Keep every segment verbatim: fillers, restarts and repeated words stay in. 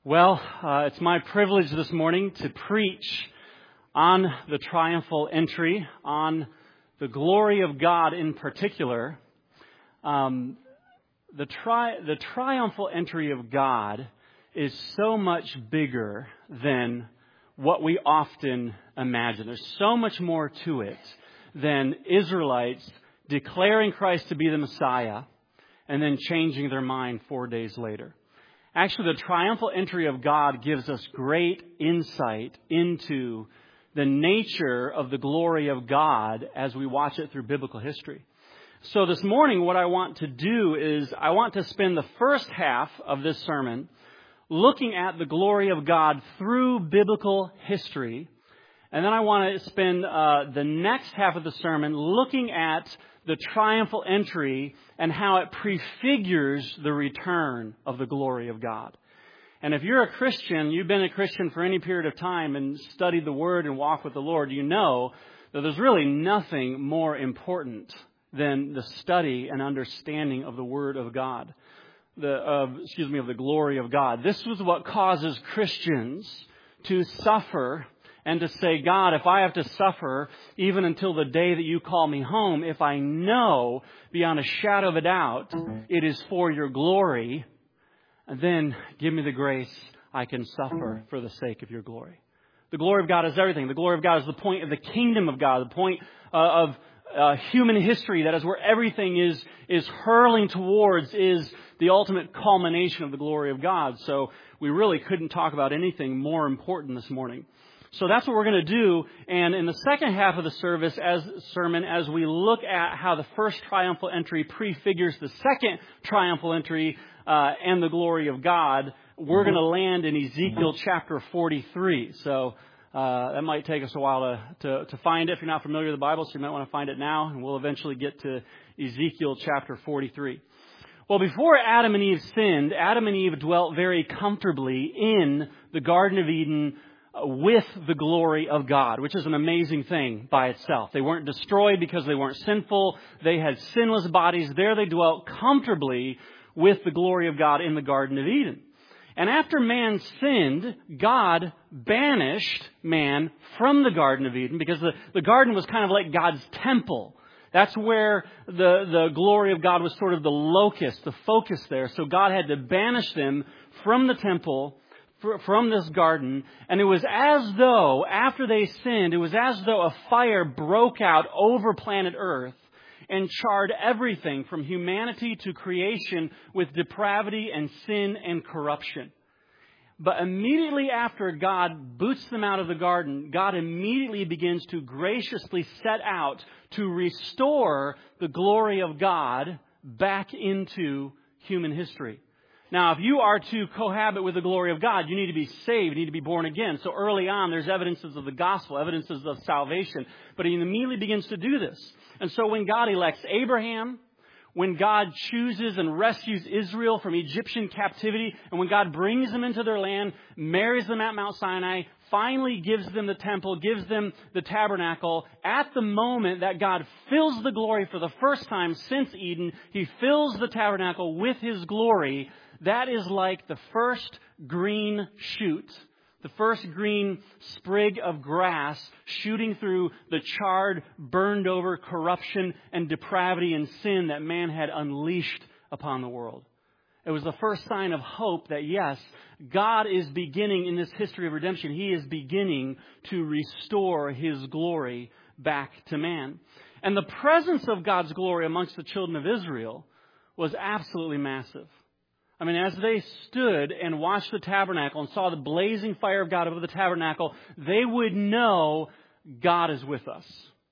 Well, uh, it's my privilege this morning to preach on the triumphal entry, on the glory of God in particular. Um, the, tri- the triumphal entry of God is so much bigger than what we often imagine. There's so much more to it than Israelites declaring Christ to be the Messiah and then changing their mind four days later. Actually, the triumphal entry of God gives us great insight into the nature of the glory of God as we watch it through biblical history. So this morning, what I want to do is I want to spend the first half of this sermon looking at the glory of God through biblical history. And then I want to spend uh, the next half of the sermon looking at the triumphal entry and how it prefigures the return of the glory of God. And if you're a Christian, you've been a Christian for any period of time and studied the Word and walked with the Lord, you know that there's really nothing more important than the study and understanding of the Word of God. The, of, excuse me, of the glory of God. This was what causes Christians to suffer and to say, God, if I have to suffer even until the day that you call me home, if I know beyond a shadow of a doubt it is for your glory, then give me the grace I can suffer for the sake of your glory. The glory of God is everything. The glory of God is the point of the kingdom of God, the point uh, of uh, human history. That is where everything is, is hurling towards, is the ultimate culmination of the glory of God. So we really couldn't talk about anything more important this morning. So that's what we're going to do. And in the second half of the service, as sermon, as we look at how the first triumphal entry prefigures the second triumphal entry uh, and the glory of God, we're going to land in Ezekiel chapter forty-three. So uh, that might take us a while to, to, to find it. If you're not familiar with the Bible, so you might want to find it now. And we'll eventually get to Ezekiel chapter forty-three. Well, before Adam and Eve sinned, Adam and Eve dwelt very comfortably in the Garden of Eden with the glory of God, which is an amazing thing by itself. They weren't destroyed because they weren't sinful. They had sinless bodies. There they dwelt comfortably with the glory of God in the Garden of Eden. And after man sinned, God banished man from the Garden of Eden because the, the garden was kind of like God's temple. That's where the, the glory of God was sort of the locus, the focus there. So God had to banish them from the temple, from this garden, and it was as though, after they sinned, it was as though a fire broke out over planet Earth and charred everything from humanity to creation with depravity and sin and corruption. But immediately after God boots them out of the garden, God immediately begins to graciously set out to restore the glory of God back into human history. Now, if you are to cohabit with the glory of God, you need to be saved, you need to be born again. So early on, there's evidences of the gospel, evidences of salvation. But he immediately begins to do this. And so when God elects Abraham, when God chooses and rescues Israel from Egyptian captivity, and when God brings them into their land, marries them at Mount Sinai, finally gives them the temple, gives them the tabernacle, at the moment that God fills the glory for the first time since Eden, he fills the tabernacle with his glory. That is like the first green shoot, the first green sprig of grass shooting through the charred, burned over corruption and depravity and sin that man had unleashed upon the world. It was the first sign of hope that, yes, God is beginning in this history of redemption. He is beginning to restore his glory back to man. And the presence of God's glory amongst the children of Israel was absolutely massive. I mean, as they stood and watched the tabernacle and saw the blazing fire of God over the tabernacle, they would know God is with us.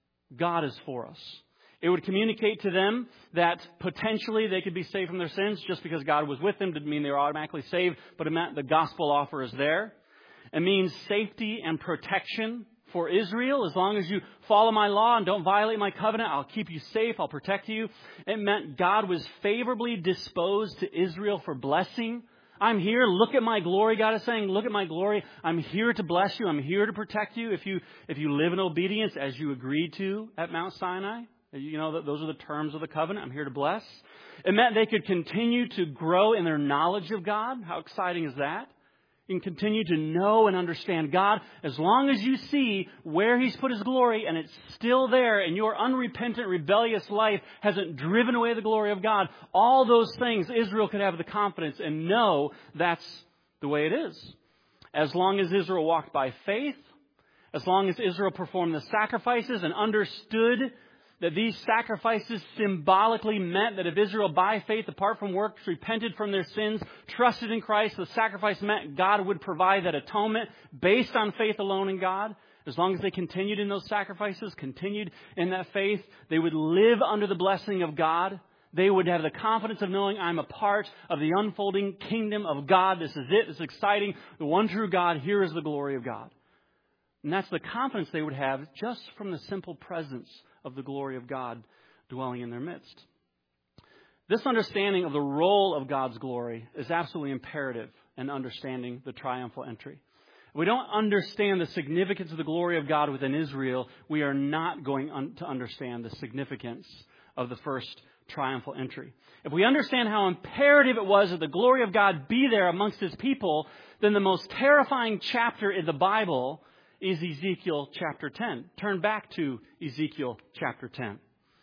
God is for us. It would communicate to them that potentially they could be saved from their sins just because God was with them. Didn't mean they were automatically saved, but it meant the gospel offer is there. It means safety and protection for Israel. As long as you follow my law and don't violate my covenant, I'll keep you safe, I'll protect you. It meant God was favorably disposed to Israel for blessing. I'm here, look at my glory, God is saying, look at my glory. I'm here to bless you, I'm here to protect you if you if you live in obedience as you agreed to at Mount Sinai. You know, those are the terms of the covenant. I'm here to bless. It meant they could continue to grow in their knowledge of God. How exciting is that? You can continue to know and understand God as long as you see where He's put His glory and it's still there and your unrepentant, rebellious life hasn't driven away the glory of God. All those things, Israel could have the confidence and know that's the way it is. As long as Israel walked by faith, as long as Israel performed the sacrifices and understood that these sacrifices symbolically meant that if Israel by faith, apart from works, repented from their sins, trusted in Christ, the sacrifice meant God would provide that atonement based on faith alone in God. As long as they continued in those sacrifices, continued in that faith, they would live under the blessing of God. They would have the confidence of knowing I'm a part of the unfolding kingdom of God. This is it. It's exciting. The one true God. Here is the glory of God. And that's the confidence they would have just from the simple presence of the glory of God dwelling in their midst. This understanding of the role of God's glory is absolutely imperative in understanding the triumphal entry. If we don't understand the significance of the glory of God within Israel, we are not going un- to understand the significance of the first triumphal entry. If we understand how imperative it was that the glory of God be there amongst His people, then the most terrifying chapter in the Bible is Ezekiel chapter ten. Turn back to Ezekiel chapter ten.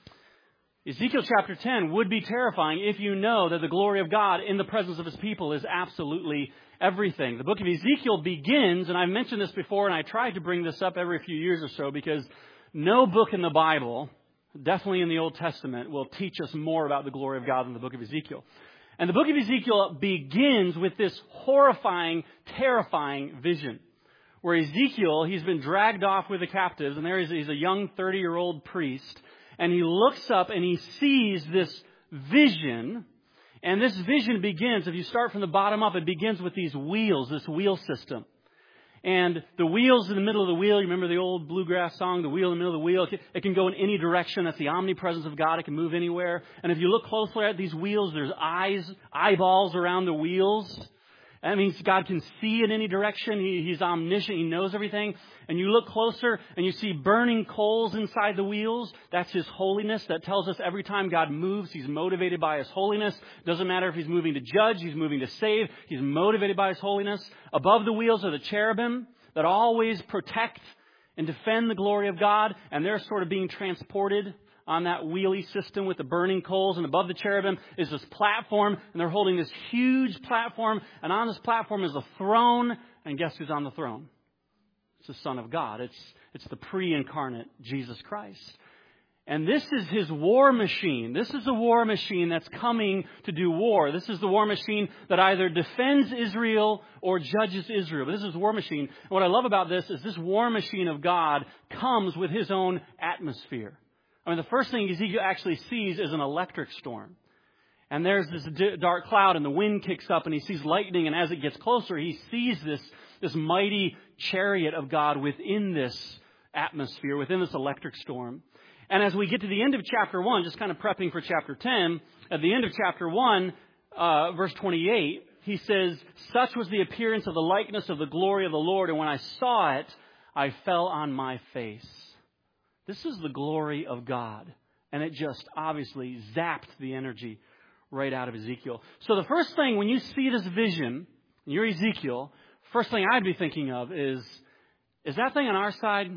Ezekiel chapter ten would be terrifying if you know that the glory of God in the presence of His people is absolutely everything. The book of Ezekiel begins, and I've mentioned this before, and I try to bring this up every few years or so, because no book in the Bible, definitely in the Old Testament, will teach us more about the glory of God than the book of Ezekiel. And the book of Ezekiel begins with this horrifying, terrifying vision, where Ezekiel, he's been dragged off with the captives, and there he's a young thirty-year-old priest, and he looks up and he sees this vision, and this vision begins, if you start from the bottom up, it begins with these wheels, this wheel system. And the wheels in the middle of the wheel, you remember the old bluegrass song, the wheel in the middle of the wheel, it can go in any direction. That's the omnipresence of God. It can move anywhere. And if you look closely at these wheels, there's eyes, eyeballs around the wheels. That means God can see in any direction. He, he's omniscient. He knows everything. And you look closer and you see burning coals inside the wheels. That's His holiness. That tells us every time God moves, He's motivated by His holiness. Doesn't matter if He's moving to judge, He's moving to save. He's motivated by His holiness. Above the wheels are the cherubim that always protect and defend the glory of God. And they're sort of being transported on that wheelie system with the burning coals. And above the cherubim is this platform, and they're holding this huge platform. And on this platform is a throne. And guess who's on the throne? It's the Son of God. It's, it's the pre-incarnate Jesus Christ. And this is His war machine. This is the war machine that's coming to do war. This is the war machine that either defends Israel or judges Israel. But this is the war machine. And what I love about this is this war machine of God comes with His own atmosphere. I mean, the first thing Ezekiel actually sees is an electric storm. And there's this d- dark cloud, and the wind kicks up, and he sees lightning. And as it gets closer, he sees this, this mighty chariot of God within this atmosphere, within this electric storm. And as we get to the end of chapter one, just kind of prepping for chapter ten, at the end of chapter one, uh, verse twenty-eight, he says, "Such was the appearance of the likeness of the glory of the Lord, and when I saw it, I fell on my face." This is the glory of God. And it just obviously zapped the energy right out of Ezekiel. So the first thing, when you see this vision, and you're Ezekiel, first thing I'd be thinking of is, is that thing on our side?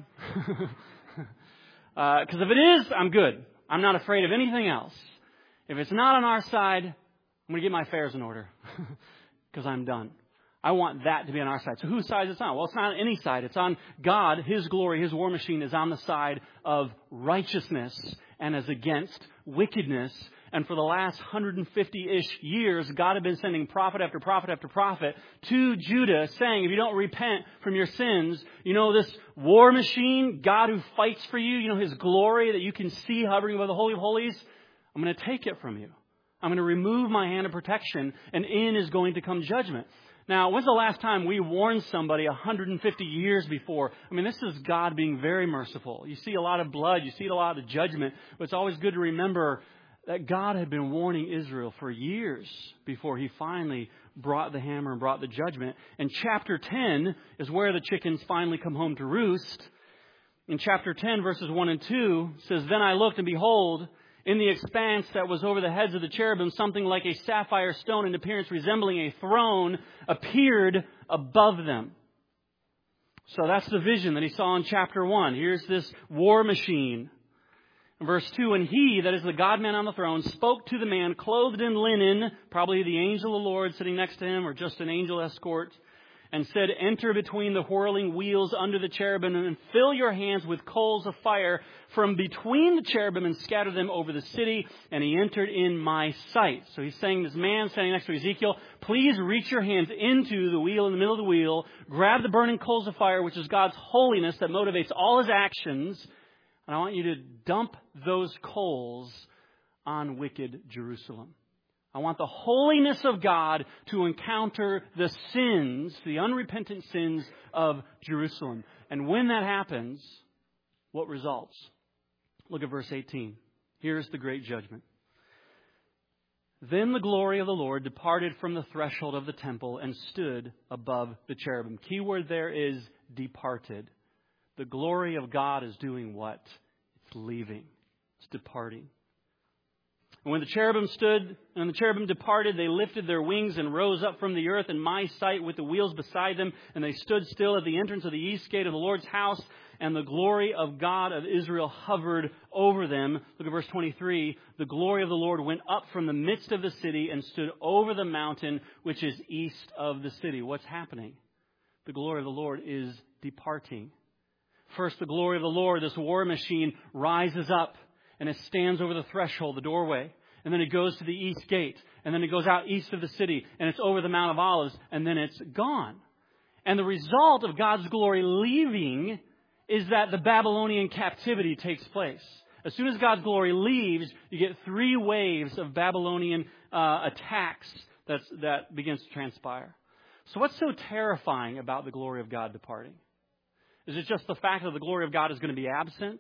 Because uh, if it is, I'm good. I'm not afraid of anything else. If it's not on our side, I'm going to get my affairs in order because I'm done. I want that to be on our side. So whose side is it on? Well, it's not on any side. It's on God. His glory, His war machine is on the side of righteousness and is against wickedness. And for the last one hundred fifty-ish years, God had been sending prophet after prophet after prophet to Judah saying, if you don't repent from your sins, you know this war machine, God who fights for you, you know His glory that you can see hovering above the Holy of Holies, I'm going to take it from you. I'm going to remove my hand of protection, and in is going to come judgment. Now, when's the last time we warned somebody one hundred fifty years before? I mean, this is God being very merciful. You see a lot of blood. You see a lot of judgment. But it's always good to remember that God had been warning Israel for years before He finally brought the hammer and brought the judgment. And chapter ten is where the chickens finally come home to roost. In chapter ten, verses one and two, it says, "Then I looked, and behold, In the expanse that was over the heads of the cherubim, something like a sapphire stone in appearance resembling a throne appeared above them. So that's the vision that he saw in chapter one. Here's this war machine. In verse two, and he, that is the God-man on the throne, spoke to the man clothed in linen, probably the angel of the Lord sitting next to him, or just an angel escort, and said, enter between the whirling wheels under the cherubim and fill your hands with coals of fire from between the cherubim and scatter them over the city. And he entered in my sight. So he's saying, this man standing next to Ezekiel, please reach your hands into the wheel in the middle of the wheel, grab the burning coals of fire, which is God's holiness that motivates all his actions. And I want you to dump those coals on wicked Jerusalem. I want the holiness of God to encounter the sins, the unrepentant sins of Jerusalem. And when that happens, what results? Look at verse eighteen. Here's the great judgment. Then the glory of the Lord departed from the threshold of the temple and stood above the cherubim. Key word there is departed. The glory of God is doing what? It's leaving. It's departing. And when the cherubim stood and the cherubim departed, they lifted their wings and rose up from the earth in my sight with the wheels beside them. And they stood still at the entrance of the east gate of the Lord's house. And the glory of God of Israel hovered over them. Look at verse twenty-three. The glory of the Lord went up from the midst of the city and stood over the mountain which is east of the city. What's happening? The glory of the Lord is departing. First, the glory of the Lord, this war machine, rises up. And it stands over the threshold, the doorway. And then it goes to the east gate. And then it goes out east of the city. And it's over the Mount of Olives. And then it's gone. And the result of God's glory leaving is that the Babylonian captivity takes place. As soon as God's glory leaves, you get three waves of Babylonian uh, attacks that's, that begins to transpire. So what's so terrifying about the glory of God departing? Is it just the fact that the glory of God is going to be absent?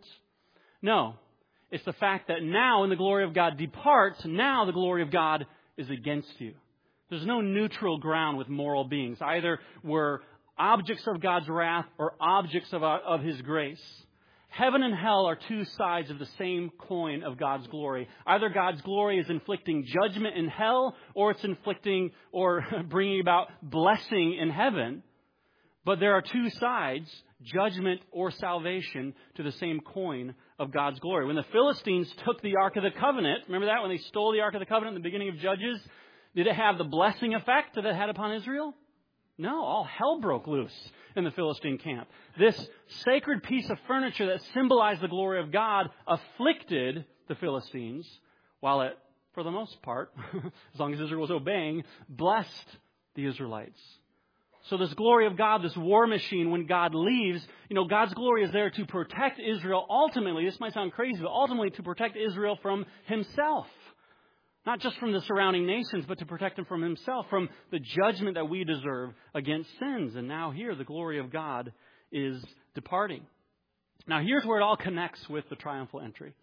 No. It's the fact that now when the glory of God departs, now the glory of God is against you. There's no neutral ground with moral beings. Either we're objects of God's wrath or objects of, of His grace. Heaven and hell are two sides of the same coin of God's glory. Either God's glory is inflicting judgment in hell or it's inflicting or bringing about blessing in heaven. But there are two sides, judgment or salvation, to the same coin of God's glory. When the Philistines took the Ark of the Covenant, remember that? When they stole the Ark of the Covenant in the beginning of Judges, did it have the blessing effect that it had upon Israel? No, all hell broke loose in the Philistine camp. This sacred piece of furniture that symbolized the glory of God afflicted the Philistines, while it, for the most part, as long as Israel was obeying, blessed the Israelites. So this glory of God, this war machine, when God leaves, you know, God's glory is there to protect Israel. Ultimately, this might sound crazy, but ultimately to protect Israel from Himself. Not just from the surrounding nations, but to protect them from Himself, from the judgment that we deserve against sins. And now here, the glory of God is departing. Now here's where it all connects with the triumphal entry.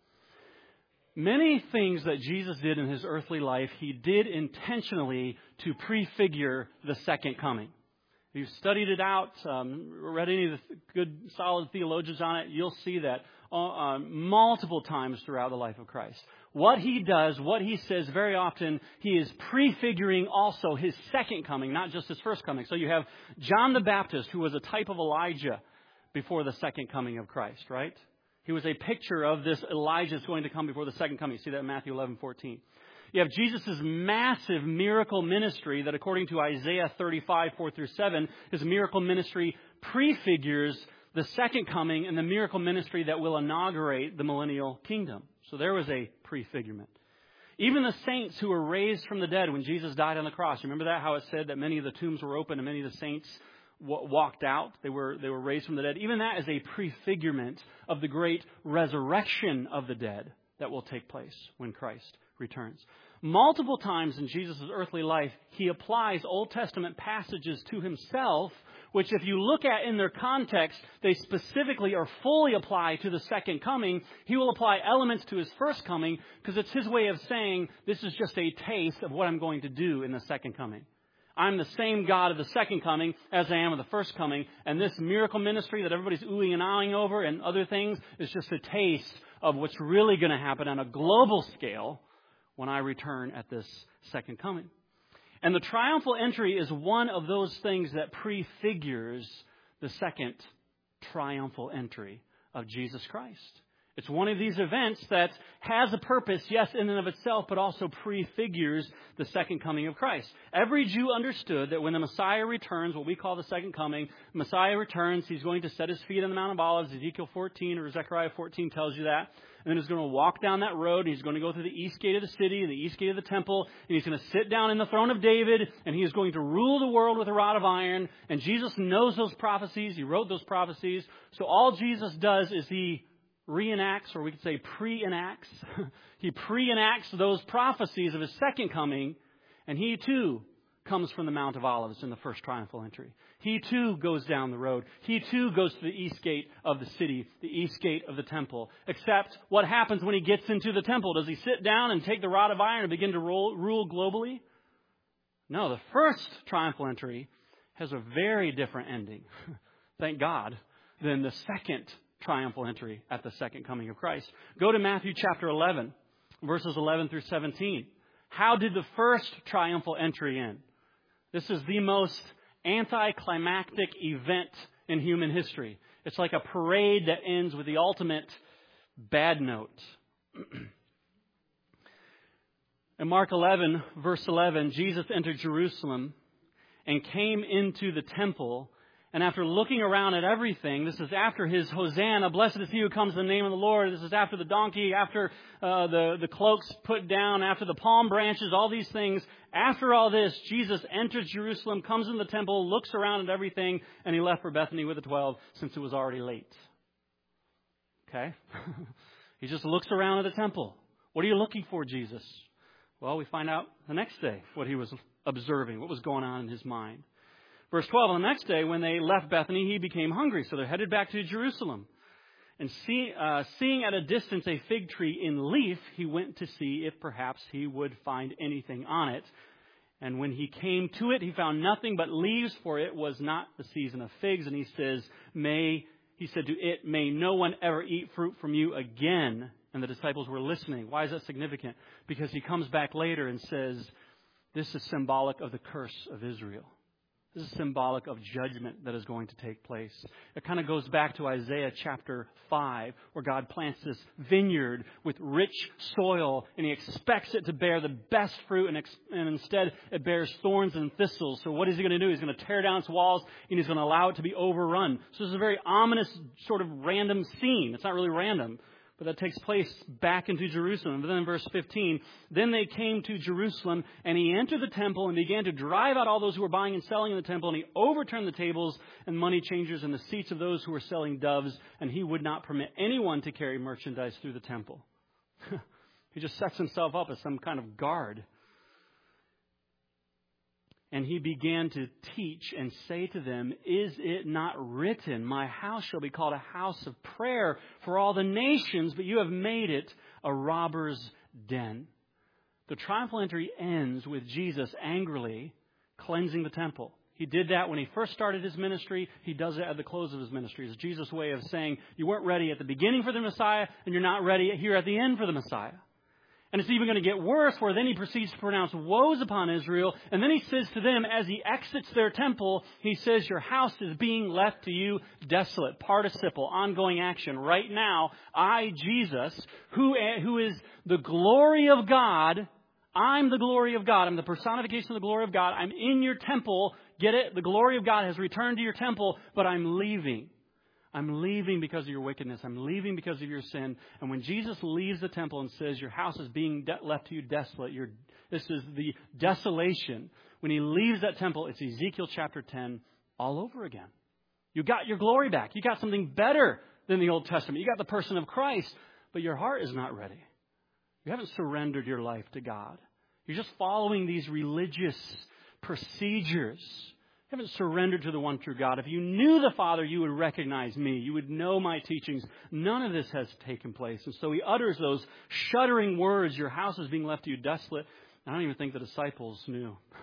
Many things that Jesus did in His earthly life, He did intentionally to prefigure the second coming. If you've studied it out, um, read any of the good, solid theologians on it, you'll see that uh, multiple times throughout the life of Christ. What He does, what He says, very often, He is prefiguring also His second coming, not just His first coming. So you have John the Baptist, who was a type of Elijah before the second coming of Christ, right? He was a picture of this Elijah that's going to come before the second coming. You see that in Matthew eleven fourteen. You have Jesus' massive miracle ministry that, according to Isaiah thirty-five, four through seven, His miracle ministry prefigures the second coming and the miracle ministry that will inaugurate the millennial kingdom. So there was a prefigurement. Even the saints who were raised from the dead when Jesus died on the cross. Remember that? How it said that many of the tombs were open and many of the saints w- walked out. They were, they were raised from the dead. Even that is a prefigurement of the great resurrection of the dead that will take place when Christ returns. Multiple times in Jesus' earthly life, He applies Old Testament passages to Himself, which if you look at in their context, they specifically or fully apply to the second coming. He will apply elements to His first coming because it's His way of saying, this is just a taste of what I'm going to do in the second coming. I'm the same God of the second coming as I am of the first coming. And this miracle ministry that everybody's oohing and ahhing over and other things is just a taste of what's really going to happen on a global scale when I return at this second coming. And the triumphal entry is one of those things that prefigures the second triumphal entry of Jesus Christ. It's one of these events that has a purpose, yes, in and of itself, but also prefigures the second coming of Christ. Every Jew understood that when the Messiah returns, what we call the second coming, Messiah returns, he's going to set his feet on the Mount of Olives. Ezekiel fourteen or Zechariah fourteen tells you that. And then he's going to walk down that road, and he's going to go through the east gate of the city and the east gate of the temple, and he's going to sit down in the throne of David, and he is going to rule the world with a rod of iron. And Jesus knows those prophecies. He wrote those prophecies. So all Jesus does is he reenacts, or we could say pre-enacts. He pre-enacts those prophecies of his second coming, and he too comes from the Mount of Olives in the first triumphal entry. He too goes down the road. He too goes to the east gate of the city, the east gate of the temple. Except what happens when he gets into the temple? Does he sit down and take the rod of iron and begin to rule, rule globally? No, the first triumphal entry has a very different ending, thank God, than the second triumphal entry at the second coming of Christ. Go to Matthew chapter eleven, verses eleven through seventeen. How did the first triumphal entry end? This is the most anticlimactic event in human history. It's like a parade that ends with the ultimate bad note. In Mark eleven, verse eleven, Jesus entered Jerusalem and came into the temple. And after looking around at everything, this is after his Hosanna, blessed is he who comes in the name of the Lord. This is after the donkey, after uh, the, the cloaks put down, after the palm branches, all these things. After all this, Jesus enters Jerusalem, comes in the temple, looks around at everything, and he left for Bethany with the twelve since it was already late. Okay? He just looks around at the temple. What are you looking for, Jesus? Well, we find out the next day what he was observing, what was going on in his mind. Verse twelve, on the next day, when they left Bethany, he became hungry. So they're headed back to Jerusalem. And see, uh, seeing at a distance a fig tree in leaf, he went to see if perhaps he would find anything on it. And when he came to it, he found nothing but leaves, for it was not the season of figs. And he says, may, he said to it, may no one ever eat fruit from you again. And the disciples were listening. Why is that significant? Because he comes back later and says, this is symbolic of the curse of Israel. This is symbolic of judgment that is going to take place. It kind of goes back to Isaiah chapter five, where God plants this vineyard with rich soil, and he expects it to bear the best fruit, and, ex- and instead it bears thorns and thistles. So what is he going to do? He's going to tear down its walls, and he's going to allow it to be overrun. So this is a very ominous sort of random scene. It's not really random, but that takes place back into Jerusalem. But then in verse fifteen, then they came to Jerusalem, and he entered the temple and began to drive out all those who were buying and selling in the temple. And he overturned the tables and money changers and the seats of those who were selling doves. And he would not permit anyone to carry merchandise through the temple. He just sets himself up as some kind of guard. And he began to teach and say to them, is it not written, my house shall be called a house of prayer for all the nations, but you have made it a robber's den. The triumphal entry ends with Jesus angrily cleansing the temple. He did that when he first started his ministry. He does it at the close of his ministry. It's Jesus' way of saying you weren't ready at the beginning for the Messiah, and you're not ready here at the end for the Messiah. And it's even going to get worse, where then he proceeds to pronounce woes upon Israel. And then he says to them, as he exits their temple, he says, your house is being left to you desolate. Participle, ongoing action. Right now, I, Jesus, who, who is the glory of God, I'm the glory of God. I'm the personification of the glory of God. I'm in your temple. Get it? The glory of God has returned to your temple, but I'm leaving. I'm leaving because of your wickedness. I'm leaving because of your sin. And when Jesus leaves the temple and says, your house is being de- left to you desolate, you're, this is the desolation. When he leaves that temple, it's Ezekiel chapter ten all over again. You got your glory back. You got something better than the Old Testament. You got the person of Christ, but your heart is not ready. You haven't surrendered your life to God. You're just following these religious procedures. You haven't surrendered to the one true God. If you knew the Father, you would recognize me. You would know my teachings. None of this has taken place. And so he utters those shuddering words, your house is being left to you desolate. I don't even think the disciples knew.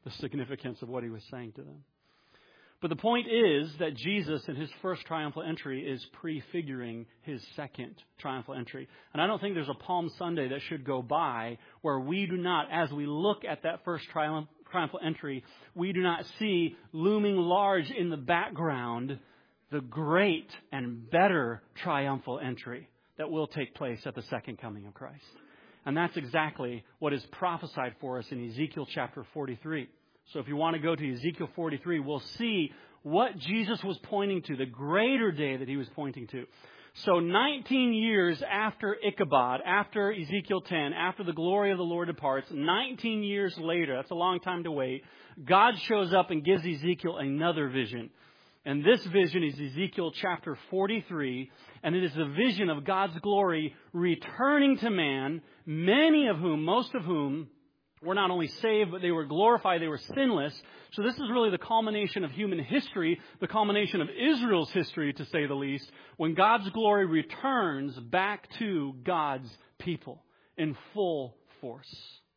the significance of what he was saying to them. But the point is that Jesus in his first triumphal entry is prefiguring his second triumphal entry. And I don't think there's a Palm Sunday that should go by where we do not, as we look at that first triumph, triumphal entry, we do not see looming large in the background the great and better triumphal entry that will take place at the second coming of Christ. And that's exactly what is prophesied for us in Ezekiel chapter forty-three. So if you want to go to Ezekiel forty-three, we'll see what Jesus was pointing to, the greater day that he was pointing to. So nineteen years after Ichabod, after Ezekiel ten, after the glory of the Lord departs, nineteen years later, that's a long time to wait, God shows up and gives Ezekiel another vision. And this vision is Ezekiel chapter forty-three, and it is the vision of God's glory returning to man, many of whom, most of whom, were not only saved, but they were glorified, they were sinless. So this is really the culmination of human history, the culmination of Israel's history, to say the least, when God's glory returns back to God's people in full force.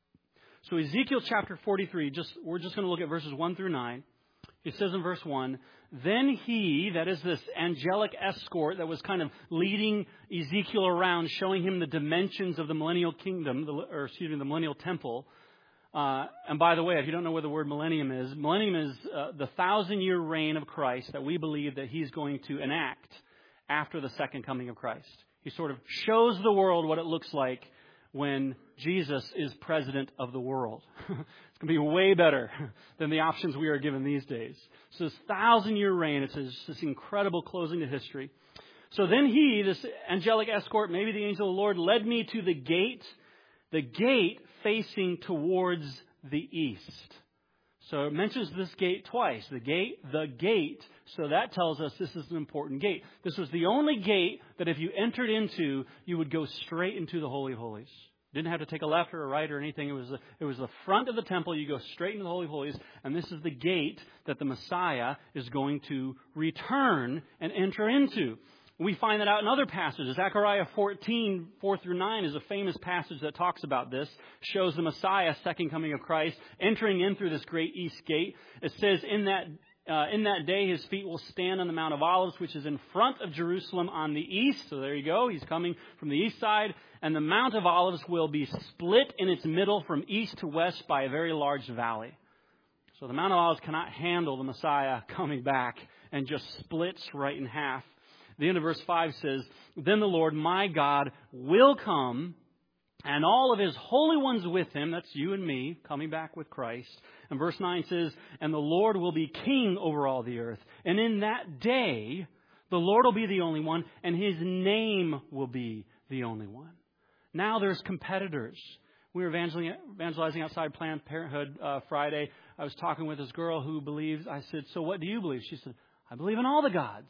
So Ezekiel chapter forty-three, just we're just going to look at verses one through nine. It says in verse one, then he, that is this angelic escort that was kind of leading Ezekiel around, showing him the dimensions of the millennial kingdom, the, or excuse me, the millennial temple. Uh, and by the way, if you don't know where the word millennium is, millennium is uh, the thousand-year reign of Christ that we believe that he's going to enact after the second coming of Christ. He sort of shows the world what it looks like when Jesus is president of the world. It's going to be way better than the options we are given these days. So this thousand-year reign, it's this, this incredible closing to history. So then he, this angelic escort, maybe the angel of the Lord, led me to the gate, the gate facing towards the east. So it mentions this gate twice. The gate, the gate. So that tells us this is an important gate. This was the only gate that if you entered into, you would go straight into the Holy of Holies. Didn't have to take a left or a right or anything. It was the, it was the front of the temple. You go straight into the Holy of Holies. And this is the gate that the Messiah is going to return and enter into. We find that out in other passages. Zechariah fourteen, four through nine is a famous passage that talks about this. Shows the Messiah, second coming of Christ, entering in through this great east gate. It says, in that uh, in that day his feet will stand on the Mount of Olives, which is in front of Jerusalem on the east. So there you go. He's coming from the east side. And the Mount of Olives will be split in its middle from east to west by a very large valley. So the Mount of Olives cannot handle the Messiah coming back and just splits right in half. The end of verse five says, then the Lord my God will come, and all of his holy ones with him. That's you and me coming back with Christ. And verse nine says, and the Lord will be king over all the earth. And in that day, the Lord will be the only one, and his name will be the only one. Now there's competitors. We were evangelizing outside Planned Parenthood uh, Friday. I was talking with this girl who believes. I said, so what do you believe? She said, I believe in all the gods.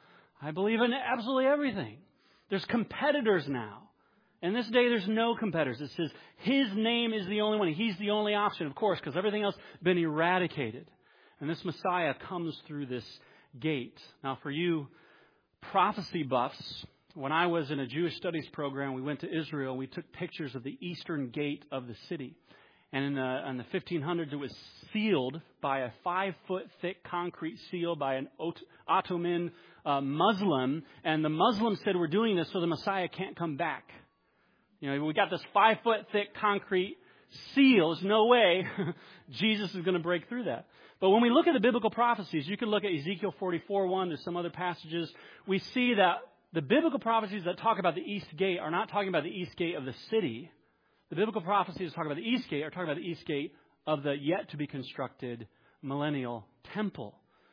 I believe in absolutely everything. There's competitors now. In this day, there's no competitors. It says his name is the only one. He's the only option, of course, because everything else has been eradicated. And this Messiah comes through this gate. Now, for you prophecy buffs, when I was in a Jewish studies program, we went to Israel. We took pictures of the eastern gate of the city. And in the, in the fifteen hundreds, it was sealed by a five-foot thick concrete seal by an Ottoman uh, Muslim. And the Muslims said, we're doing this so the Messiah can't come back. You know, we got this five-foot thick concrete seal. There's no way Jesus is going to break through that. But when we look at the biblical prophecies, you can look at Ezekiel forty-four one. There's some other passages. We see that the biblical prophecies that talk about the east gate are not talking about the east gate of the city. The biblical prophecies that talk about the east gate are talking about the east gate of the yet-to-be-constructed millennial temple.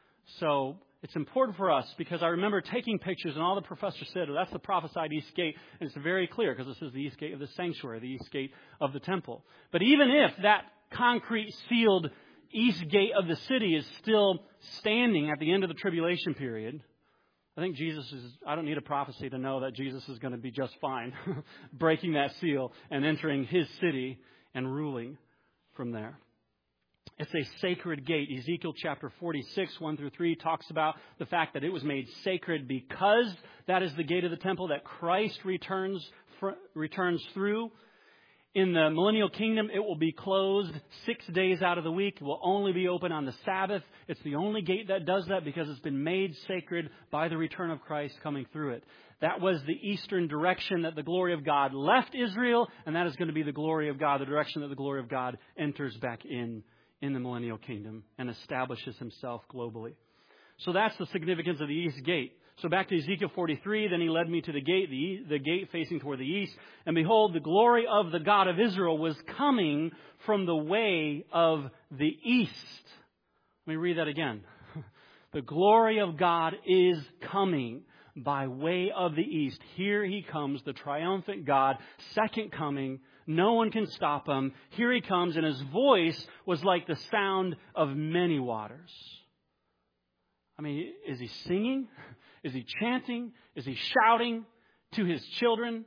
So it's important for us because I remember taking pictures and all the professors said, well, that's the prophesied east gate. And it's very clear because this is the east gate of the sanctuary, the east gate of the temple. But even if that concrete sealed east gate of the city is still standing at the end of the tribulation period, I think Jesus is, I don't need a prophecy to know that Jesus is going to be just fine breaking that seal and entering his city and ruling from there. It's a sacred gate. Ezekiel chapter forty-six, one through three talks about the fact that it was made sacred because that is the gate of the temple that Christ returns fr- returns through. In the millennial kingdom, it will be closed six days out of the week. It will only be open on the Sabbath. It's the only gate that does that because it's been made sacred by the return of Christ coming through it. That was the eastern direction that the glory of God left Israel, and that is going to be the glory of God, the direction that the glory of God enters back in in the millennial kingdom and establishes himself globally. So that's the significance of the east gate. So back to Ezekiel forty-three, then he led me to the gate, the, the gate facing toward the east. And behold, the glory of the God of Israel was coming from the way of the east. Let me read that again. The glory of God is coming by way of the east. Here he comes, the triumphant God, second coming. No one can stop him. Here he comes, and his voice was like the sound of many waters. I mean, is he singing? Is he chanting? Is he shouting to his children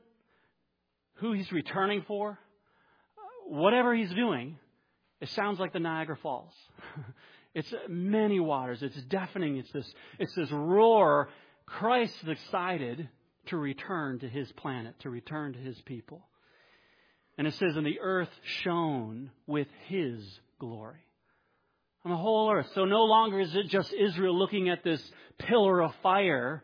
who he's returning for? Whatever he's doing, it sounds like the Niagara Falls. It's many waters. It's deafening. It's this, it's this roar. Christ is excited to return to his planet, to return to his people. And it says, and the earth shone with his glory. On the whole earth. So no longer is it just Israel looking at this pillar of fire.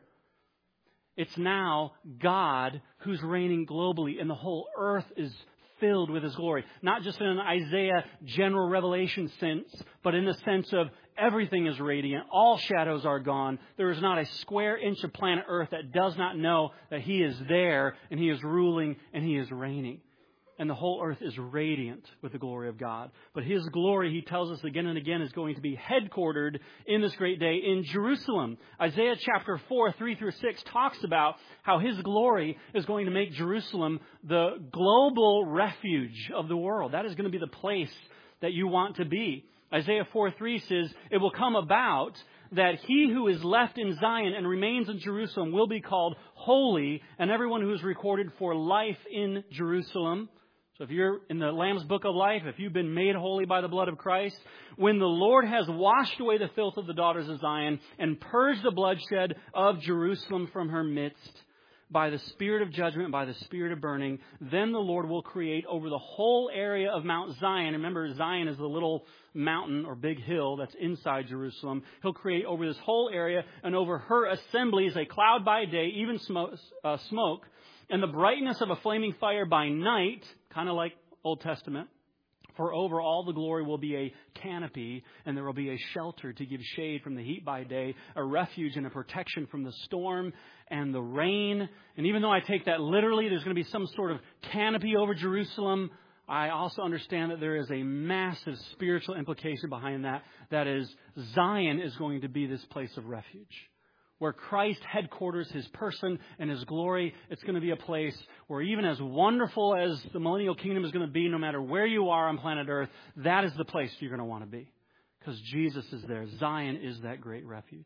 It's now God who's reigning globally, and the whole earth is filled with his glory. Not just in an Isaiah general revelation sense, but in the sense of everything is radiant. All shadows are gone. There is not a square inch of planet earth that does not know that he is there, and he is ruling, and he is reigning. And the whole earth is radiant with the glory of God. But his glory, he tells us again and again, is going to be headquartered in this great day in Jerusalem. Isaiah chapter four, three through six talks about how his glory is going to make Jerusalem the global refuge of the world. That is going to be the place that you want to be. Isaiah four, three says, it will come about that he who is left in Zion and remains in Jerusalem will be called holy, and everyone who is recorded for life in Jerusalem. So if you're in the Lamb's Book of Life, if you've been made holy by the blood of Christ, when the Lord has washed away the filth of the daughters of Zion and purged the bloodshed of Jerusalem from her midst by the spirit of judgment, by the spirit of burning, then the Lord will create over the whole area of Mount Zion. Remember, Zion is the little mountain or big hill that's inside Jerusalem. He'll create over this whole area and over her assemblies a cloud by day, even smoke, uh, smoke, and the brightness of a flaming fire by night, kind of like Old Testament. For over all the glory will be a canopy, and there will be a shelter to give shade from the heat by day, a refuge and a protection from the storm and the rain. And even though I take that literally, there's going to be some sort of canopy over Jerusalem, I also understand that there is a massive spiritual implication behind that. That is, Zion is going to be this place of refuge. Where Christ headquarters his person and his glory, it's going to be a place where even as wonderful as the millennial kingdom is going to be, no matter where you are on planet Earth, that is the place you're going to want to be. Because Jesus is there. Zion is that great refuge.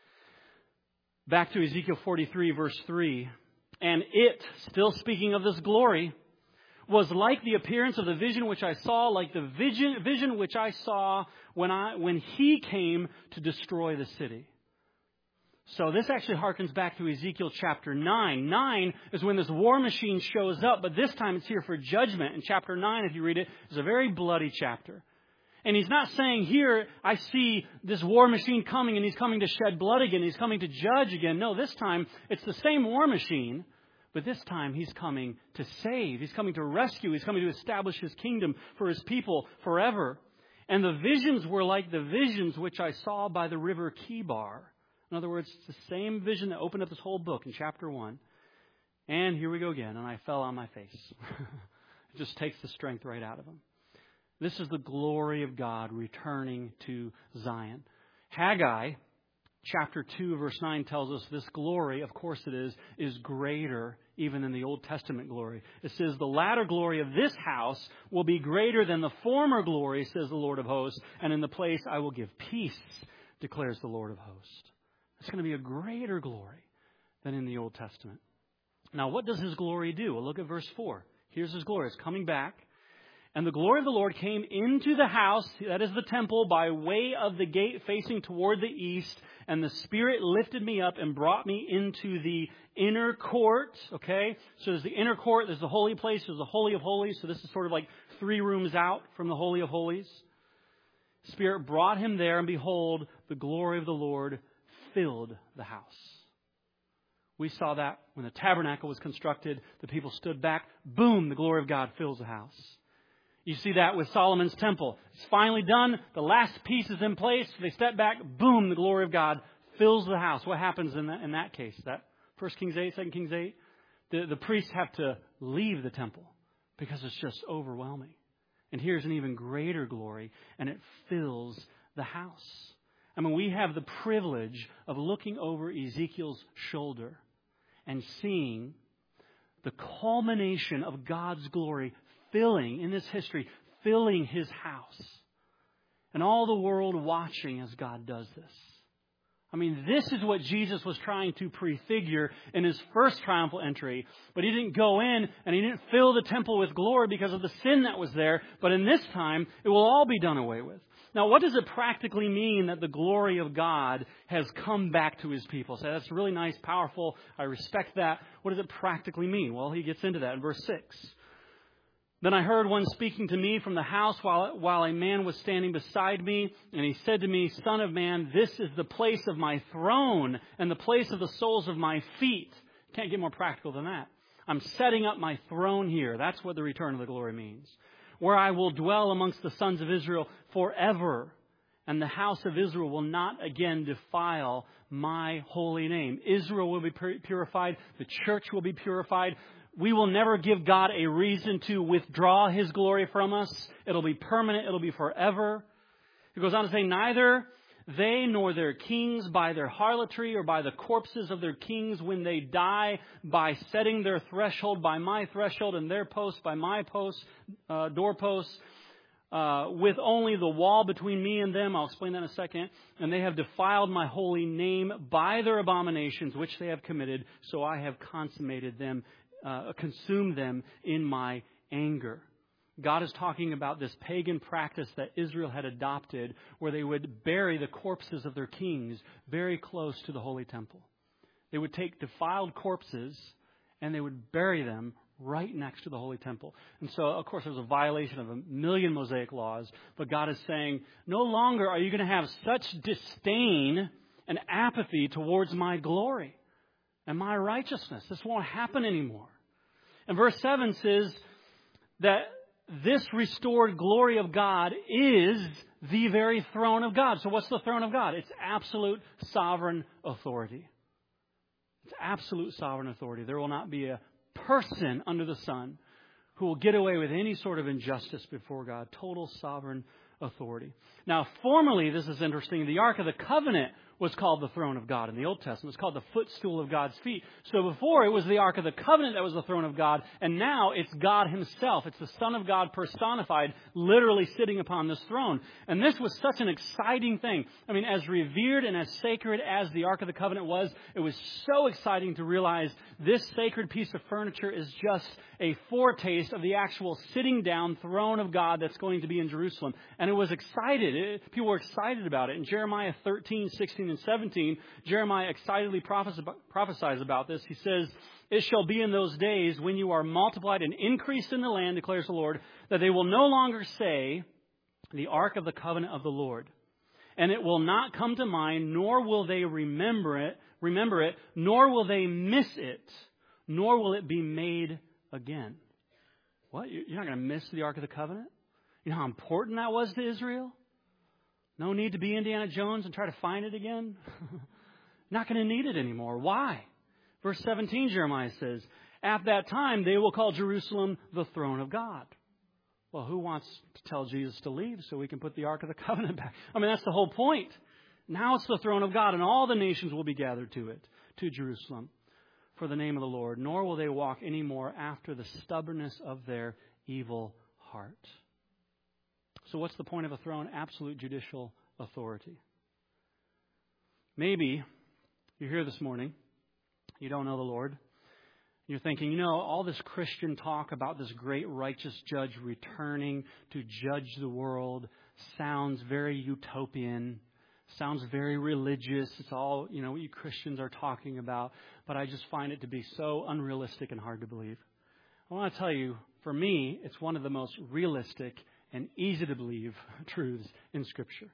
Back to Ezekiel forty-three, verse three. And it, still speaking of this glory, was like the appearance of the vision which I saw, like the vision, vision which I saw when I when he came to destroy the city. So this actually harkens back to Ezekiel chapter nine. nine is when this war machine shows up, but this time it's here for judgment. In chapter nine, if you read it, is a very bloody chapter. And he's not saying here, I see this war machine coming and he's coming to shed blood again. He's coming to judge again. No, this time it's the same war machine, but this time he's coming to save. He's coming to rescue. He's coming to establish his kingdom for his people forever. And the visions were like the visions which I saw by the river Kibar. In other words, it's the same vision that opened up this whole book in chapter one. And here we go again. And I fell on my face. It just takes the strength right out of him. This is the glory of God returning to Zion. Haggai, chapter two, verse nine tells us this glory, of course it is, is greater even than the Old Testament glory. It says, the latter glory of this house will be greater than the former glory, says the Lord of hosts. And in the place I will give peace, declares the Lord of hosts. It's going to be a greater glory than in the Old Testament. Now, what does his glory do? Well, look at verse four. Here's his glory. It's coming back. And the glory of the Lord came into the house, that is the temple, by way of the gate facing toward the east. And the Spirit lifted me up and brought me into the inner court. Okay? So there's the inner court, there's the holy place, there's the Holy of Holies. So this is sort of like three rooms out from the Holy of Holies. Spirit brought him there, and behold, the glory of the Lord filled the house. We saw that when the tabernacle was constructed. The people stood back. Boom, the glory of God fills the house. You see that with Solomon's temple. It's finally done. The last piece is in place. They step back. Boom, the glory of God fills the house. What happens in that, in that case? That First Kings eight, Second Kings eight? The, the priests have to leave the temple because it's just overwhelming. And here's an even greater glory, and it fills the house. I mean, we have the privilege of looking over Ezekiel's shoulder and seeing the culmination of God's glory filling, in this history, filling His house. And all the world watching as God does this. I mean, this is what Jesus was trying to prefigure in His first triumphal entry. But He didn't go in and He didn't fill the temple with glory because of the sin that was there. But in this time, it will all be done away with. Now, what does it practically mean that the glory of God has come back to His people? So that's really nice, powerful. I respect that. What does it practically mean? Well, He gets into that in verse six. Then I heard one speaking to me from the house while, while a man was standing beside me. And he said to me, Son of man, this is the place of my throne and the place of the soles of my feet. Can't get more practical than that. I'm setting up my throne here. That's what the return of the glory means. Where I will dwell amongst the sons of Israel forever. And the house of Israel will not again defile my holy name. Israel will be purified. The church will be purified. We will never give God a reason to withdraw His glory from us. It'll be permanent. It'll be forever. He goes on to say, neither they nor their kings by their harlotry or by the corpses of their kings when they die, by setting their threshold by my threshold and their post by my post, uh, doorposts, uh, with only the wall between me and them. I'll explain that in a second. And they have defiled my holy name by their abominations which they have committed. So I have consummated them. Uh, consume them in my anger. God is talking about this pagan practice that Israel had adopted where they would bury the corpses of their kings very close to the holy temple. They would take defiled corpses and they would bury them right next to the holy temple. And so, of course, there's a violation of a million Mosaic laws, but God is saying, no longer are you going to have such disdain and apathy towards my glory and my righteousness. This won't happen anymore. And verse seven says that this restored glory of God is the very throne of God. So what's the throne of God? It's absolute sovereign authority. It's absolute sovereign authority. There will not be a person under the sun who will get away with any sort of injustice before God. Total sovereign authority. Now, formerly, this is interesting, the Ark of the Covenant was called the throne of God in the Old Testament. It's called the footstool of God's feet. So before it was the Ark of the Covenant that was the throne of God, and now it's God Himself. It's the Son of God personified, literally sitting upon this throne. And this was such an exciting thing. I mean, as revered and as sacred as the Ark of the Covenant was, it was so exciting to realize this sacred piece of furniture is just a foretaste of the actual sitting down throne of God that's going to be in Jerusalem. And it was excited. It, people were excited about it. In Jeremiah thirteen, sixteen, and seventeen, Jeremiah excitedly prophesies about this. He says, it shall be in those days when you are multiplied and increased in the land, declares the Lord, that they will no longer say, the ark of the covenant of the Lord. And it will not come to mind, nor will they remember it, remember it, nor will they miss it, nor will it be made again. What? You're not going to miss the Ark of the Covenant? You know how important that was to Israel? No need to be Indiana Jones and try to find it again. Not going to need it anymore. Why? Verse seventeen, Jeremiah says, at that time they will call Jerusalem the throne of God. Well, who wants to tell Jesus to leave so we can put the Ark of the Covenant back? I mean, that's the whole point. Now it's the throne of God, and all the nations will be gathered to it, to Jerusalem, for the name of the Lord. Nor will they walk any more after the stubbornness of their evil heart. So what's the point of a throne? Absolute judicial authority. Maybe you're here this morning, you don't know the Lord, You're thinking, you know, all this Christian talk about this great righteous judge returning to judge the world sounds very utopian, sounds very religious. It's all, you know, what you Christians are talking about. But I just find it to be so unrealistic and hard to believe. I want to tell you, for me, it's one of the most realistic and easy to believe truths in Scripture.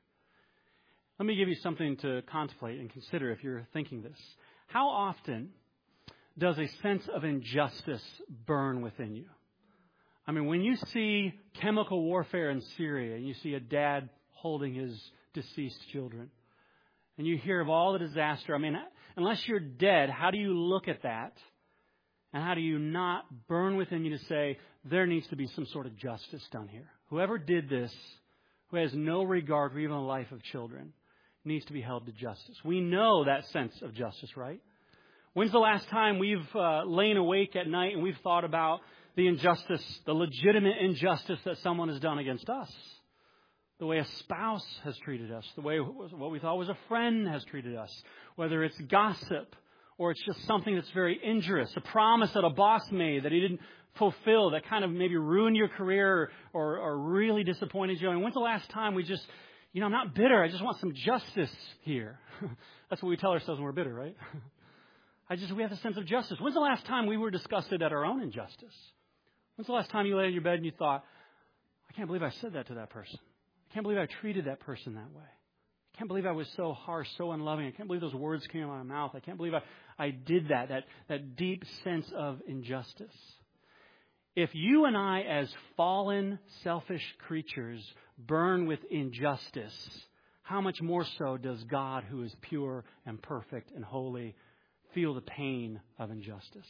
Let me give you something to contemplate and consider if you're thinking this. How often does a sense of injustice burn within you? I mean, when you see chemical warfare in Syria and you see a dad holding his deceased children and you hear of all the disaster, I mean, unless you're dead, how do you look at that? And how do you not burn within you to say, there needs to be some sort of justice done here? Whoever did this, who has no regard for even the life of children, needs to be held to justice. We know that sense of justice, right? When's the last time we've uh, lain awake at night and we've thought about the injustice, the legitimate injustice that someone has done against us? The way a spouse has treated us, the way what we thought was a friend has treated us, whether it's gossip or it's just something that's very injurious, a promise that a boss made that he didn't fulfill that kind of maybe ruined your career or, or really disappointed you. I mean, when's the last time we just, you know, I'm not bitter, I just want some justice here. That's what we tell ourselves when we're bitter, right? I just, we have a sense of justice. When's the last time we were disgusted at our own injustice? When's the last time you lay in your bed and you thought, I can't believe I said that to that person. I can't believe I treated that person that way. I can't believe I was so harsh, so unloving. I can't believe those words came out of my mouth. I can't believe I, I did that, that, that deep sense of injustice. If you and I, as fallen, selfish creatures, burn with injustice, how much more so does God, who is pure and perfect and holy, feel the pain of injustice?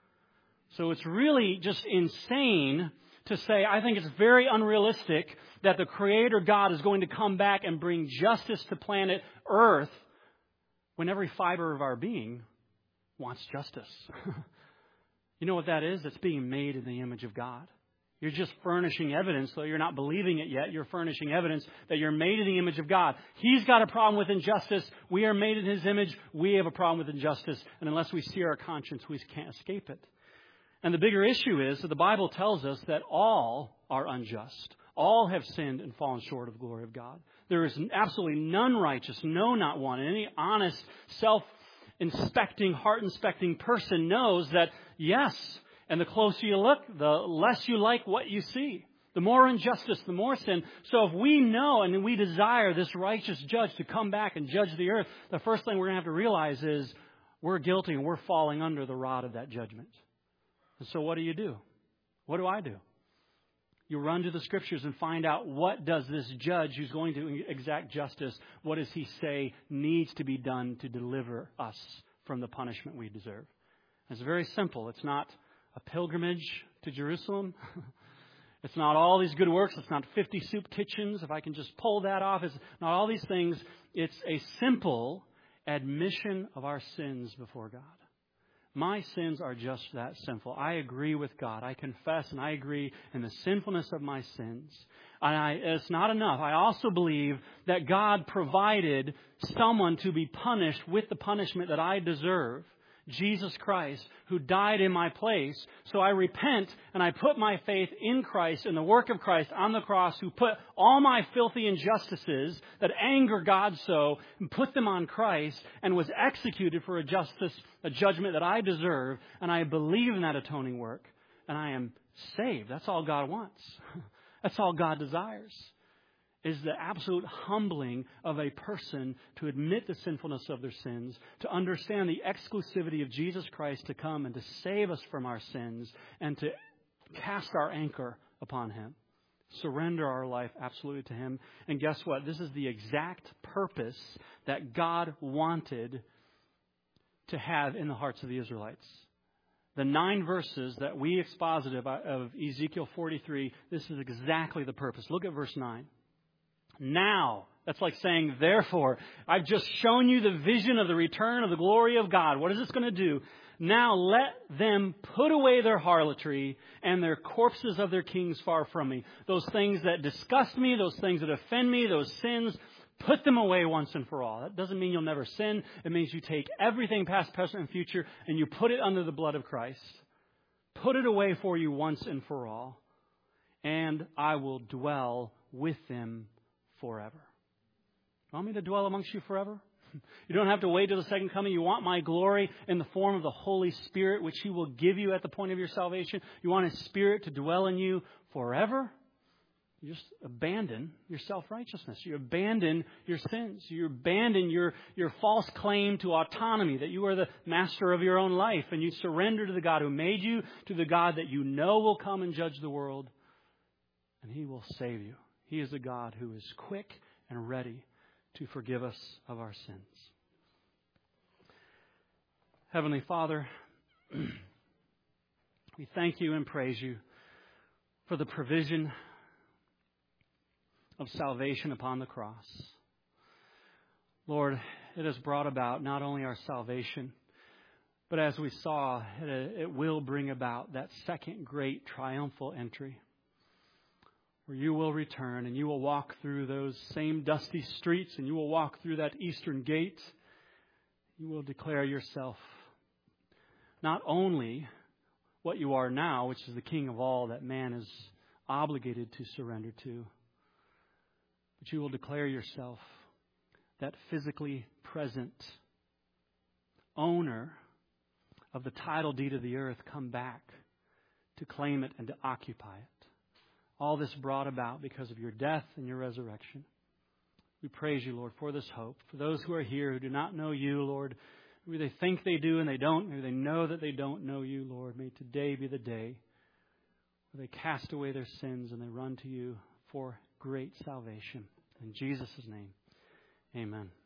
So it's really just insane to say, I think it's very unrealistic that the Creator God is going to come back and bring justice to planet Earth when every fiber of our being wants justice. You know what that is? It's being made in the image of God. You're just furnishing evidence, though you're not believing it yet. You're furnishing evidence that you're made in the image of God. He's got a problem with injustice. We are made in His image. We have a problem with injustice. And unless we see our conscience, we can't escape it. And the bigger issue is that the Bible tells us that all are unjust. All have sinned and fallen short of the glory of God. There is absolutely none righteous, no, not one. And any honest, self-inspecting, heart-inspecting person knows that, yes, and the closer you look, the less you like what you see. The more injustice, the more sin. So if we know and we desire this righteous judge to come back and judge the earth, the first thing we're going to have to realize is we're guilty and we're falling under the rod of that judgment. And so what do you do? What do I do? You run to the Scriptures and find out, what does this judge who's going to exact justice, what does he say needs to be done to deliver us from the punishment we deserve? It's very simple. It's not a pilgrimage to Jerusalem. It's not all these good works. It's not fifty soup kitchens, if I can just pull that off. It's not all these things. It's a simple admission of our sins before God. My sins are just that sinful. I agree with God. I confess and I agree in the sinfulness of my sins. And I, it's not enough. I also believe that God provided someone to be punished with the punishment that I deserve. Jesus Christ, who died in my place. So I repent and I put my faith in Christ and the work of Christ on the cross, who put all my filthy injustices that anger God so, and put them on Christ, and was executed for a justice, a judgment that I deserve. And I believe in that atoning work, and I am saved. That's all God wants. That's all God desires. Is the absolute humbling of a person to admit the sinfulness of their sins, to understand the exclusivity of Jesus Christ to come and to save us from our sins, and to cast our anchor upon Him. Surrender our life absolutely to Him. And guess what? This is the exact purpose that God wanted to have in the hearts of the Israelites. The nine verses that we exposited of Ezekiel forty-three, this is exactly the purpose. Look at verse nine. Now, that's like saying, therefore, I've just shown you the vision of the return of the glory of God. What is this going to do? Now let them put away their harlotry and their corpses of their kings far from me. Those things that disgust me, those things that offend me, those sins, put them away once and for all. That doesn't mean you'll never sin. It means you take everything past, present, and future and you put it under the blood of Christ. put it away for you once and for all, and I will dwell with them forever. You want me to dwell amongst you forever? You don't have to wait till the second coming. You want my glory in the form of the Holy Spirit, which He will give you at the point of your salvation. You want His Spirit to dwell in you forever. You just abandon your self-righteousness. You abandon your sins. You abandon your, your false claim to autonomy, that you are the master of your own life. And you surrender to the God who made you, to the God that you know will come and judge the world. And He will save you. He is a God who is quick and ready to forgive us of our sins. Heavenly Father, we thank you and praise you for the provision of salvation upon the cross. Lord, it has brought about not only our salvation, but as we saw, it, it will bring about that second great triumphal entry, where you will return and you will walk through those same dusty streets and you will walk through that eastern gate. You will declare yourself not only what you are now, which is the King of all that man is obligated to surrender to, but you will declare yourself that physically present owner of the title deed of the earth, come back to claim it and to occupy it. All this brought about because of your death and your resurrection. We praise you, Lord, for this hope. For those who are here who do not know you, Lord, maybe they think they do and they don't. Maybe they know that they don't know you, Lord. May today be the day where they cast away their sins and they run to you for great salvation. In Jesus' name, amen.